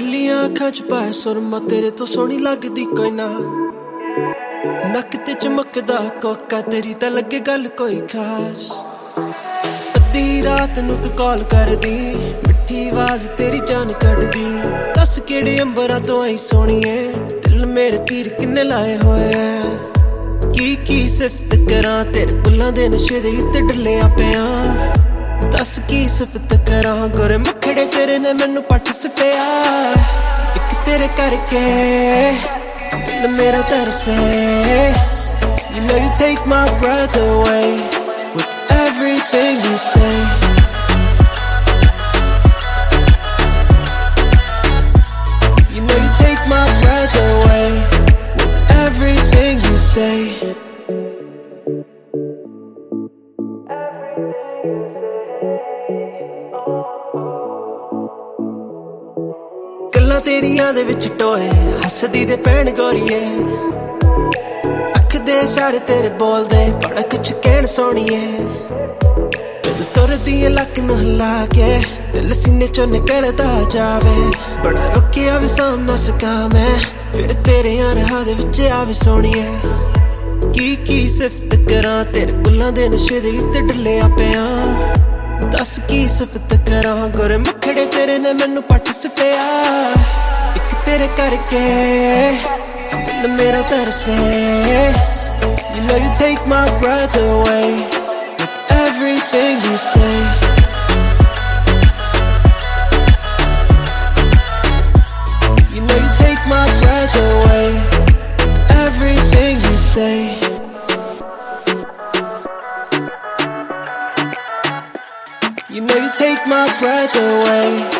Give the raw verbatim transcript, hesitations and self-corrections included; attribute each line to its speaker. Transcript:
Speaker 1: ਬਿੱਲੀਆਂ ਅੱਖਾਂ ਚ ਪਾਇਆ ਸੁਰਮਾ ਤੇਰੇ ਤੋਂ ਸੋਹਣੀ ਲੱਗਦੀ ਕੋਈ ਨਾ ਨੱਕ ਤੇ ਚਮਕਦਾ ਕੋਕਾ ਤੇਰੀ ਤਾਂ ਲੱਗੇ ਗੱਲ ਕੋਈ ਖਾਸ ਅੱਧੀ ਰਾਤ ਨੂੰ ਤੂੰ ਕਾਲ ਕਰਦੀ ਮਿੱਠੀ ਆਵਾਜ਼ ਤੇਰੀ ਜਾਨ ਕੱਢਦੀ ਦੱਸ ਕਿਹੜੇ ਅੰਬਰਾਂ ਤੋਂ ਆਈ ਸੋਹਣੀਏ ਦਿਲ ਮੇਰੇ ਤੀਰ ਕਿੰਨੇ ਲਾਏ ਹੋਏ ਐ ਕੀ ਕੀ ਸਿਫਤ ਕਰਾਂ ਤੇਰੇ ਬੁੱਲਾਂ ਦੇ ਨਸ਼ੇ ਦੇ ਉੱਤੇ ਡੱਲਿਆ ਪਿਆ ਦੱਸ ਕੀ ਸਿਫਤ ਕਰਾਂ ਗੋਰੇ ਮੱਖੜੇ ਤੇਰੇ ਨੇ ਮੈਨੂੰ ਪੱਟ ਸੁੱਟਿਆ ਇੱਕ ਤੇਰੇ ਕਰਕੇ ਦਿਲ ਮੇਰਾ ਤਰਸੇ You know you take my breath away with everything you say You know you take my breath away with everything you say ਗੱਲਾਂ ਤੇਰੀਆਂ ਦੇ ਵਿੱਚ ਟੋਏ ਹੱਸਦੀ ਦੇ ਪੈਣ ਗੋਰੀਏ ਅੱਖ ਦੇ ਇਸ਼ਾਰੇ ਤੇਰੇ ਬੋਲਦੇ ਬੜਾ ਕੁਛ ਕਹਿਣ ਸੋਹਣੀਏ ਜਦੋਂ ਤੁਰਦੀ ਏ ਲੱਕ ਨੂੰ ਹਿਲਾ ਕੇ ਦਿਲ ਸੀਨੇ ਚੋਂ ਨਿਕਲਦਾ ਜਾਵੇ ਬੜਾ ਰੁਕਿਆ ਵੀ ਸਾਂਭ ਨਾ ਸਕਾਂ ਮੈਂ ਫਿਰ ਤੇਰੇ ਰਾਹਾਂ ਦੇ ਵਿੱਚ ਆਵੇ ਸੋਹਣੀਏ ਕੀ ਕੀ ਸਿਫਤ ਕਰਾਂ ਤੇਰੇ ਬੁੱਲਾਂ ਦੇ ਨਸ਼ੇ ਦੇ ਉੱਤੇ ਡੱਲਿਆ ਪਿਆ ਦੱਸ ਕੀ ਸਿਫਤ ਕਰਾਂ ਗੋਰੇ ਮੱਖੜੇ ਤੇਰੇ ਨੇ ਮੈਨੂੰ ਪੱਟ ਸੁੱਟਿਆ ਇੱਕ ਤੇਰੇ ਕਰਕੇ ਦਿਲ ਮੇਰਾ ਤਰਸੇ You know you take my breath away with everything you say You know you take my breath away with everything you say You know you take my breath away